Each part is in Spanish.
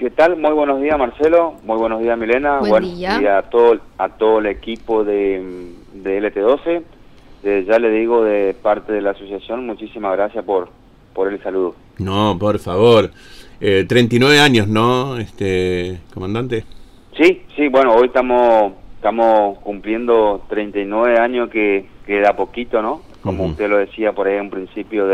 ¿Qué tal? Muy buenos días, Marcelo. Muy buenos días, Milena. Buen día. Y a todo el equipo de LT12. Ya le digo de parte de la asociación, muchísimas gracias por el saludo. No, por favor. 39 años, ¿no, comandante? Sí, bueno, hoy estamos cumpliendo 39 años que da poquito, ¿no? Como usted lo decía por ahí en principio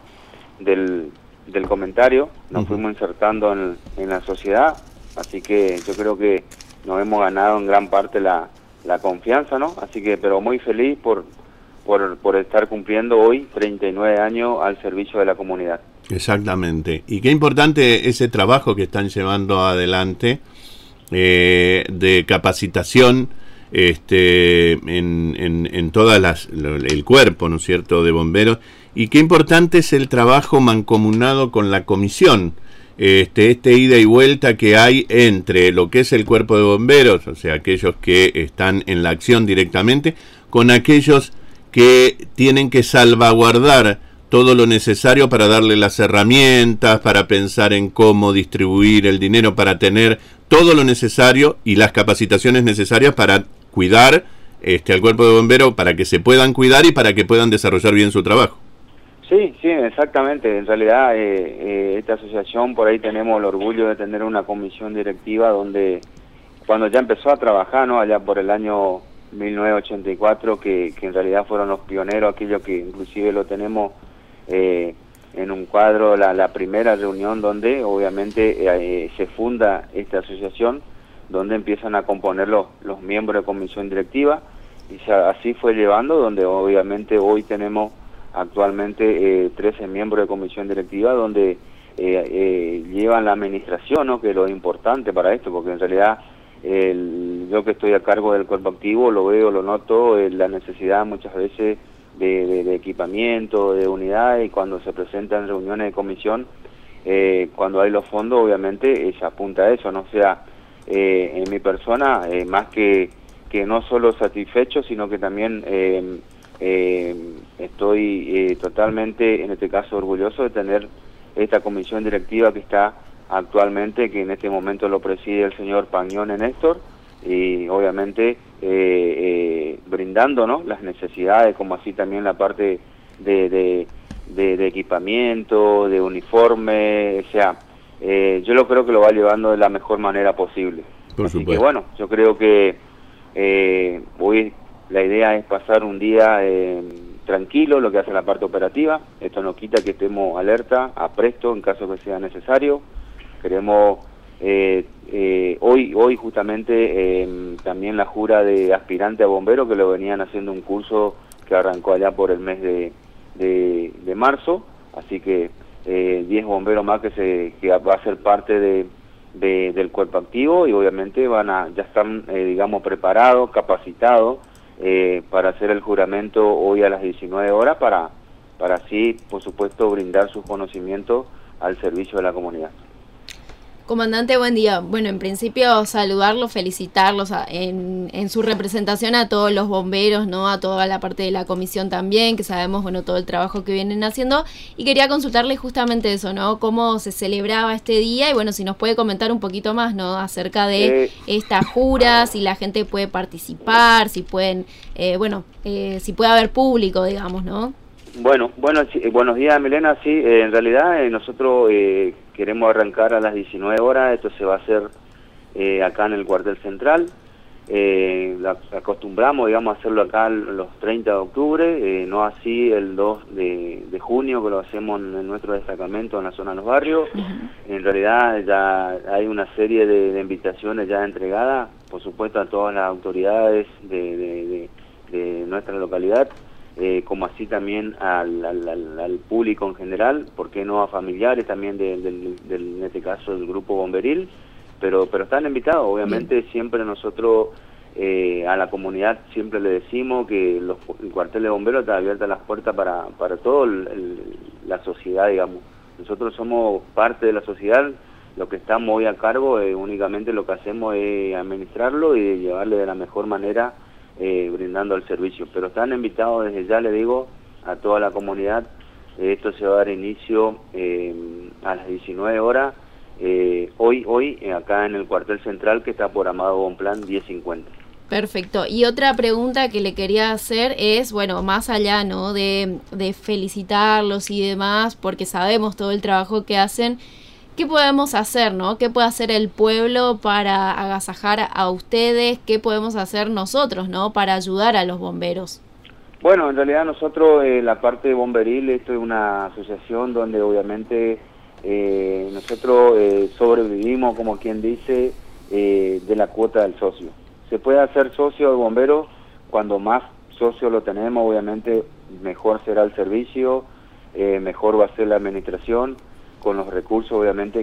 del comentario, nos fuimos insertando en la sociedad, así que yo creo que nos hemos ganado en gran parte la confianza, ¿no? Así que, pero muy feliz por estar cumpliendo hoy 39 años al servicio de la comunidad. Exactamente. Y qué importante ese trabajo que están llevando adelante de capacitación en todas el cuerpo, ¿no es cierto?, de bomberos. Y qué importante es el trabajo mancomunado con la comisión, este ida y vuelta que hay entre lo que es el cuerpo de bomberos, o sea, aquellos que están en la acción directamente, con aquellos que tienen que salvaguardar todo lo necesario para darle las herramientas, para pensar en cómo distribuir el dinero, para tener todo lo necesario y las capacitaciones necesarias para cuidar al cuerpo de bomberos, para que se puedan cuidar y para que puedan desarrollar bien su trabajo. Sí, exactamente. En realidad, esta asociación, por ahí tenemos el orgullo de tener una comisión directiva donde, cuando ya empezó a trabajar, ¿no?, allá por el año 1984, que en realidad fueron los pioneros, aquellos que inclusive lo tenemos en un cuadro, la primera reunión donde obviamente se funda esta asociación, donde empiezan a componer los miembros de comisión directiva, y así fue llevando, donde obviamente hoy tenemos actualmente 13 miembros de comisión directiva, donde llevan la administración, ¿no?, que es lo importante para esto, porque en realidad yo que estoy a cargo del cuerpo activo lo veo, lo noto, la necesidad muchas veces de equipamiento, de unidades, y cuando se presentan reuniones de comisión, cuando hay los fondos, obviamente se apunta a eso, ¿no? O sea, en mi persona, más que no solo satisfecho, sino que también estoy totalmente, en este caso, orgulloso de tener esta comisión directiva que está actualmente, que en este momento lo preside el señor Pagnone Néstor, y obviamente brindando, ¿no?, las necesidades, como así también la parte de equipamiento, de uniforme, o sea, yo lo creo que lo va llevando de la mejor manera posible. Así que bueno, yo creo que hoy la idea es pasar un día tranquilo, lo que hace la parte operativa. Esto no quita que estemos alerta, a presto en caso que sea necesario. Queremos hoy justamente también la jura de aspirante a bombero, que lo venían haciendo un curso que arrancó allá por el mes de marzo, así que 10 bomberos más que va a ser parte del cuerpo activo, y obviamente ya están digamos preparados, capacitados para hacer el juramento hoy a las 19 horas para así, por supuesto, brindar sus conocimientos al servicio de la comunidad. Comandante, buen día. Bueno, en principio saludarlos, felicitarlos en su representación a todos los bomberos, ¿no?, a toda la parte de la comisión también, que sabemos, bueno, todo el trabajo que vienen haciendo, y quería consultarles justamente eso, ¿no?, cómo se celebraba este día, y bueno, si nos puede comentar un poquito más, ¿no?, acerca de esta jura, si la gente puede participar, si pueden, si puede haber público, digamos, ¿no? Bueno, sí, buenos días, Milena. Sí, en realidad nosotros queremos arrancar a las 19 horas. Esto se va a hacer acá en el cuartel central. Acostumbramos, digamos, a hacerlo acá los 30 de octubre, no así el 2 de junio, que lo hacemos en nuestro destacamento en la zona de los barrios. En realidad ya hay una serie de invitaciones ya entregadas, por supuesto, a todas las autoridades de nuestra localidad, como así también al público en general, ¿por qué no a familiares también en este caso del grupo bomberil? Pero están invitados, obviamente. Siempre nosotros a la comunidad siempre le decimos que el cuartel de bomberos está abierta las puertas para toda la sociedad, digamos. Nosotros somos parte de la sociedad, lo que estamos hoy a cargo, únicamente lo que hacemos es administrarlo y llevarle de la mejor manera, brindando el servicio. Pero están invitados desde ya, le digo, a toda la comunidad. Esto se va a dar inicio a las 19 horas hoy acá en el cuartel central que está por Amado Bonpland 1050. Perfecto. Y otra pregunta que le quería hacer es, bueno, más allá, ¿no?, de felicitarlos y demás, porque sabemos todo el trabajo que hacen, ¿qué podemos hacer, no? ¿Qué puede hacer el pueblo para agasajar a ustedes? ¿Qué podemos hacer nosotros, no, para ayudar a los bomberos? Bueno, en realidad nosotros, la parte bomberil, esto es una asociación donde obviamente nosotros sobrevivimos, como quien dice, de la cuota del socio. Se puede hacer socio de bombero, cuando más socios lo tenemos, obviamente mejor será el servicio, mejor va a ser la administración, con los recursos obviamente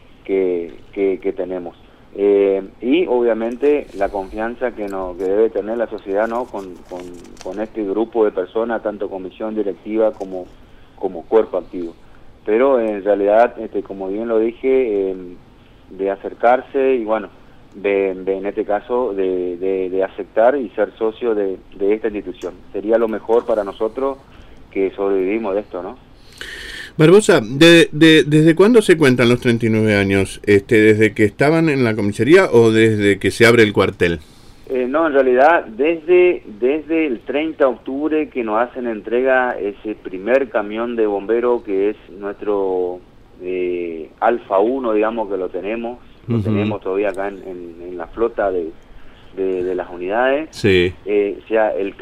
que tenemos. Y obviamente la confianza que debe tener la sociedad, ¿no?, con este grupo de personas, tanto comisión directiva como cuerpo activo. Pero en realidad, como bien lo dije, de acercarse y bueno, en este caso de aceptar y ser socio de esta institución. Sería lo mejor para nosotros que sobrevivimos de esto, ¿no? Barbosa, ¿desde cuándo se cuentan los 39 años? ¿Desde que estaban en la comisaría o desde que se abre el cuartel? No, en realidad desde el 30 de octubre que nos hacen entrega ese primer camión de bombero que es nuestro Alfa 1, digamos, que lo tenemos todavía acá en la flota de las unidades. Sí. O sea, el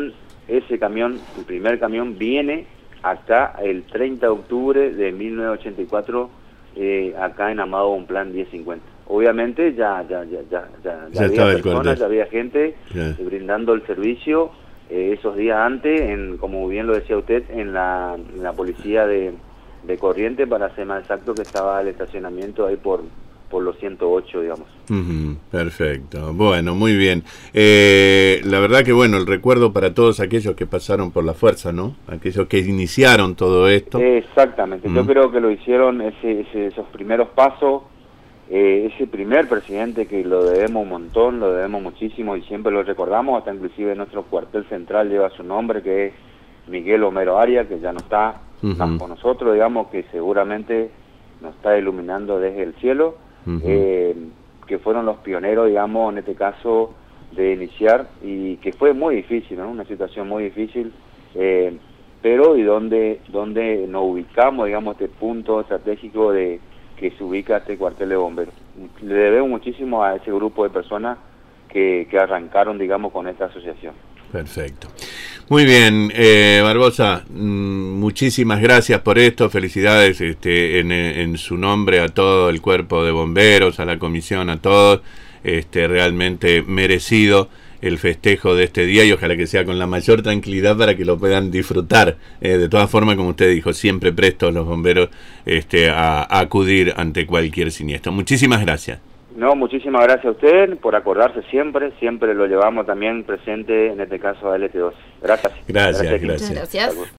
primer camión viene acá el 30 de octubre de 1984, acá en Amado Bonpland 1050. Obviamente ya había personas, ya había gente brindando el servicio esos días antes, como bien lo decía usted, en la policía de Corrientes, para ser más exacto, que estaba el estacionamiento ahí por los 108, digamos. Perfecto, bueno, muy bien. La verdad que bueno, el recuerdo para todos aquellos que pasaron por la fuerza, ¿no? Aquellos que iniciaron todo esto. Exactamente, yo creo que lo hicieron esos primeros pasos, ese primer presidente que lo debemos un montón, lo debemos muchísimo y siempre lo recordamos, hasta inclusive nuestro cuartel central lleva su nombre, que es Miguel Homero Arias, que ya no está con nosotros, digamos, que seguramente nos está iluminando desde el cielo. Que fueron los pioneros, digamos, en este caso, de iniciar, y que fue muy difícil, ¿no? Una situación muy difícil, pero y donde nos ubicamos, digamos, este punto estratégico de que se ubica este cuartel de bomberos. Le debemos muchísimo a ese grupo de personas que arrancaron, digamos, con esta asociación. Perfecto. Muy bien, Barbosa, muchísimas gracias por esto, felicidades en su nombre a todo el cuerpo de bomberos, a la comisión, a todos, realmente merecido el festejo de este día y ojalá que sea con la mayor tranquilidad para que lo puedan disfrutar. De todas formas, como usted dijo, siempre prestos los bomberos a acudir ante cualquier siniestro. Muchísimas gracias. No, muchísimas gracias a usted por acordarse siempre lo llevamos también presente, en este caso a LT2. Gracias. Gracias.